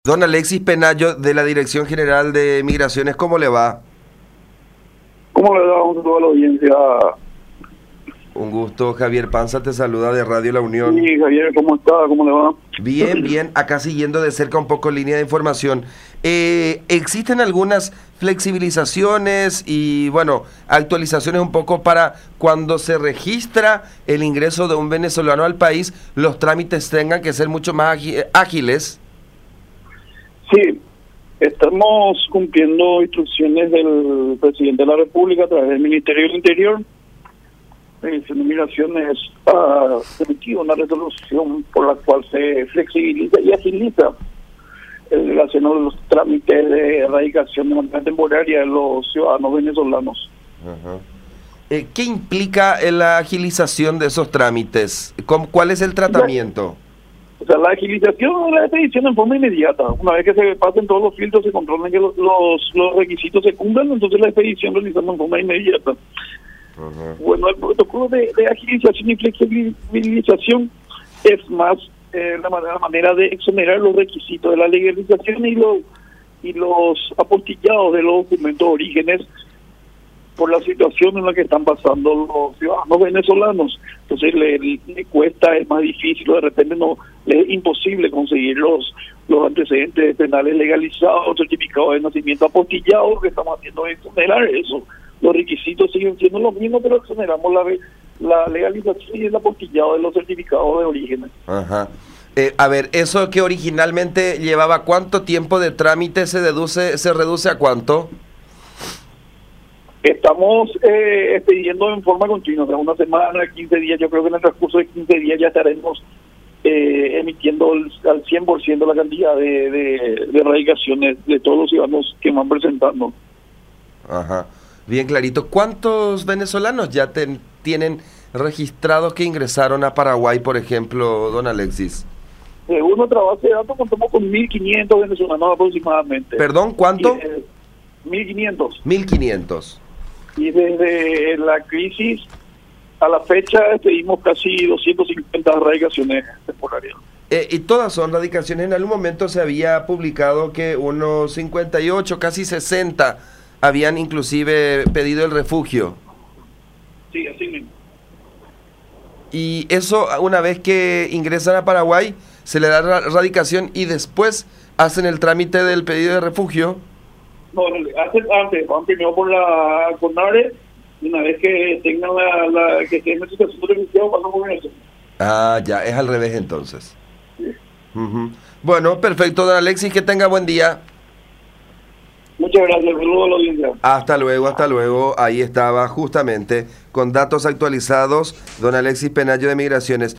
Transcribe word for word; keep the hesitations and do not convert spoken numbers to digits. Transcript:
Don Alexis Penayo, de la Dirección General de Migraciones, ¿cómo le va? ¿Cómo le da un saludo a la audiencia? Un gusto, Javier Panza te saluda de Radio La Unión. Sí, Javier, ¿cómo está? ¿Cómo le va? Bien, bien, acá siguiendo de cerca un poco línea de información. Eh, ¿existen algunas flexibilizaciones y, bueno, actualizaciones un poco para cuando se registra el ingreso de un venezolano al país, los trámites tengan que ser mucho más ágiles? Sí, estamos cumpliendo instrucciones del presidente de la República a través del Ministerio del Interior. La Dirección de Migraciones ha emitido una resolución por la cual se flexibiliza y agiliza el relación de los trámites de erradicación de manera temporaria de los ciudadanos venezolanos. Ajá. Eh, ¿Qué implica la agilización de esos trámites? ¿Cómo, ¿Cuál es el tratamiento? O sea, la agilización de la expedición en forma inmediata. Una vez que se pasen todos los filtros, se controlen que los, los, los requisitos se cumplan, entonces la expedición realizamos en forma inmediata. Uh-huh. Bueno, el protocolo de, de agilización y flexibilización es más eh, la, manera, la manera de exonerar los requisitos de la legalización y los, y los apostillados de los documentos de orígenes por la situación en la que están pasando los ciudadanos venezolanos. Entonces le, le cuesta, es más difícil, de repente no le es imposible conseguir los, los antecedentes penales legalizados, certificados de nacimiento apostillados. Lo que estamos haciendo es exonerar eso. Los requisitos siguen siendo los mismos, pero exoneramos la, la legalización y el apostillado de los certificados de orígenes. Ajá. Eh, a ver, eso que originalmente llevaba ¿cuánto tiempo de trámite se deduce, se reduce a cuánto? Estamos eh, expidiendo en forma continua, o sea, una semana, quince días. Yo creo que en el transcurso de quince días ya estaremos eh, emitiendo el, al cien por ciento la cantidad de, de, de erradicaciones de todos los ciudadanos que van presentando. Ajá, bien clarito. ¿Cuántos venezolanos ya ten, tienen registrados que ingresaron a Paraguay, por ejemplo, don Alexis? Según nuestra base de datos, contamos con mil quinientos venezolanos aproximadamente. ¿Perdón, cuánto? Y, eh, mil quinientos. mil quinientos. Y desde la crisis a la fecha pedimos casi doscientas cincuenta erradicaciones temporarias. Eh, y todas son radicaciones. En algún momento se había publicado que unos cincuenta y ocho, casi sesenta, habían inclusive pedido el refugio. Sí, así mismo. Y eso, una vez que ingresan a Paraguay, se le da ra radicación y después hacen el trámite del pedido de refugio. No, antes, antes, van primero por la CONARE, y una vez que tengan la, la que tengan su situación de refugiado, pasan por eso. Ah, ya, es al revés entonces. Sí. Uh-huh. Bueno, perfecto, don Alexis, que tenga buen día. Muchas gracias, saludos a la audiencia. Hasta luego, hasta luego. Ahí estaba justamente con datos actualizados don Alexis Penayo de Migraciones.